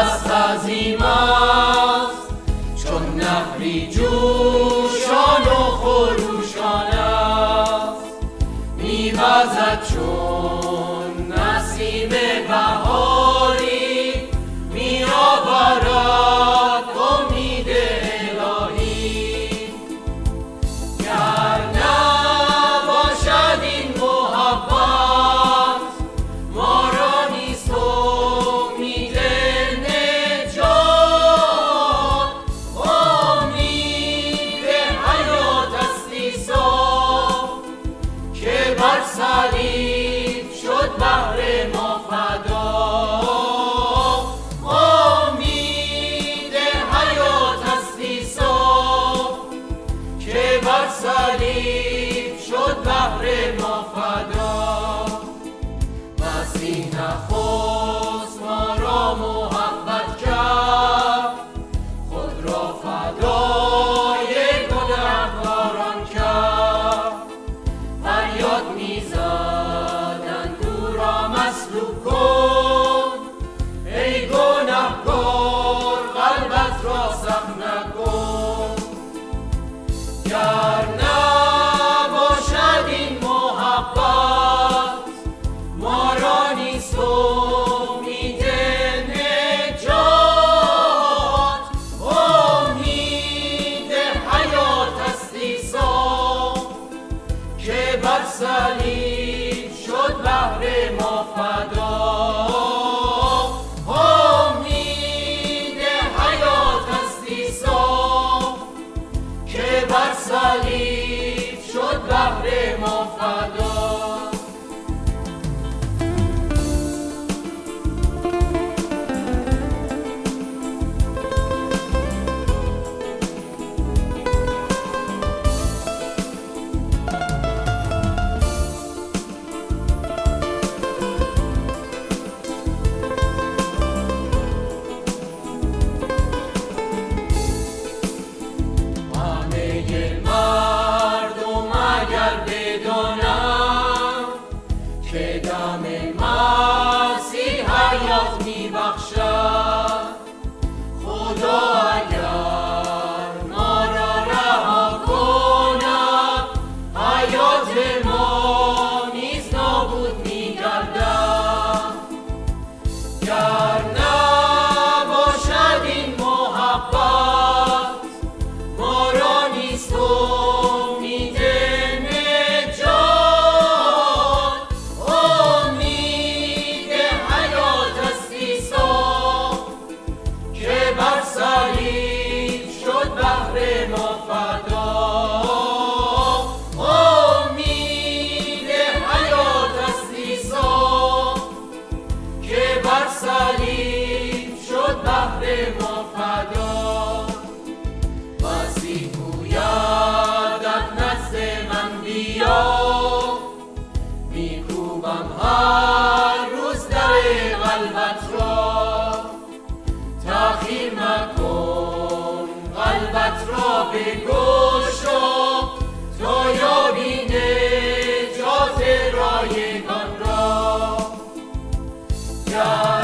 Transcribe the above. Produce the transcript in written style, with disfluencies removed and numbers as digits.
دست عظیم است، چون نهری جوشان و خروشان است. می‌وزد چون نسیم بهاری، می‌آورد امید الهی. گر نباشد این محبت، ما را نیست امید نجات. امید حیات است عیسی که بر صلیب شد بهر ما فدا. امید حیات است عیسی که بر صلیب شد بهر ما فدا. مسیح نخست ما را محبت کرد، خود را فدای گنهکاران کرد. فریاد می‌زدند او را مصلوب کن، ای گنهکار قلبت را سخت نکن. گر نباشد این محبت، ما را نیست امید نجات. امید حیات است عیسی که بر صلیب شد بهر ما فدا. امید حیات است عیسی که بر صلیب شد بهر ما فدا. همه مردم اگر بدانند که دم مسیح حیات می‌بخشد، خدا اگر ما را رها کند، حیات ما نیز نابود می‌گردد. گر نباشد این محبت، ما را نیست امید نجات. امید حیات است عیسی که بر صلیب شد بهر ما فدا. امید حیات است عیسی که بر صلیب شد بهر ما فدا. مسیح گویدت نزد من بیا، میکوبم هر روز در قلبت را. تأخیر مکن، قلبت را بگشا، تا یابی نجات رایگان را.